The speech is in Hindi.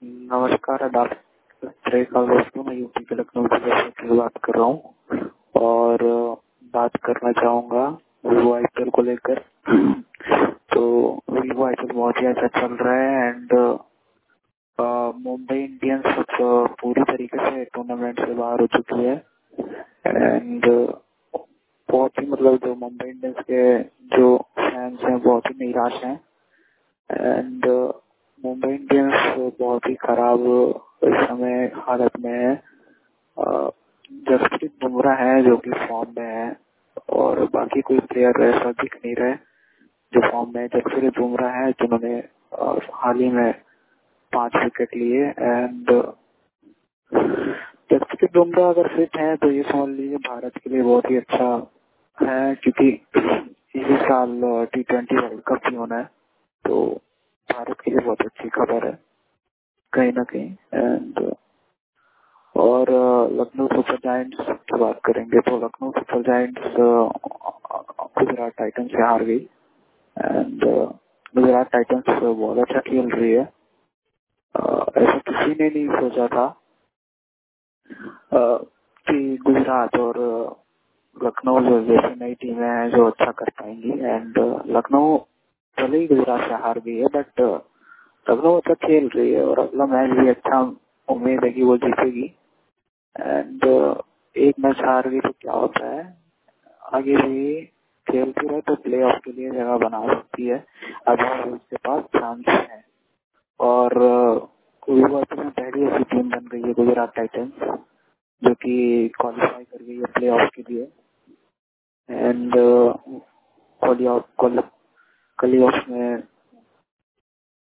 नमस्कार आदाब। त्रेकाल दोस्तों, मैं यूपी के लखनऊ से बात कर रहा हूँ और बात करना चाहूँगा वीवो आईपीएल को लेकर। तो वीवो आईपीएल बहुत ही अच्छा चल रहा है एंड मुंबई इंडियंस पूरी तरीके से टूर्नामेंट से बाहर हो चुकी है एंड बहुत ही जो मुंबई इंडियंस के जो फैंस हैं बहुत ही निराश हैं एंड मुंबई इंडियंस बहुत ही खराब इस समय हालत में है। जसप्रीत बुमराह है जो कि फॉर्म में है और बाकी कोई प्लेयर ऐसा दिख नहीं रहे जो फॉर्म में है। जसप्रीत बुमराह है जिन्होंने हाल ही में 5 विकेट लिए एंड जसप्रीत बुमराह अगर फिट है तो ये समझ लीजिए भारत के लिए बहुत ही अच्छा है, क्योंकि इसी साल T20 वर्ल्ड कप भी होना है तो भारत के लिए बहुत अच्छी खबर है कहीं ना कहीं। एंड और लखनऊ सुपर जायंट्स की बात करेंगे तो Lucknow super giants Gujarat titans से हार गई एंड गुजरात टाइटंस बहुत अच्छा खेल रही है। ऐसा किसी ने नहीं सोचा था कि गुजरात और लखनऊ जैसी नई टीमें हैं जो अच्छा कर पाएंगी एंड लखनऊ भले ही गुजरात से हार गई है बट लखनऊ अच्छा खेल रही है और अगला मैच भी अच्छा उम्मीद है कि वो जीतेगी एंड एक मैच हार गई तो क्या होता है, आगे भी खेलती रहे तो प्ले ऑफ के लिए जगह बना सकती है अगर उसके पास चांस है। और वीवो में पहली ऐसी टीम बन गई है गुजरात टाइटंस जो कि क्वालिफाई कर गई है प्ले ऑफ के लिए एंड प्ले ऑफ में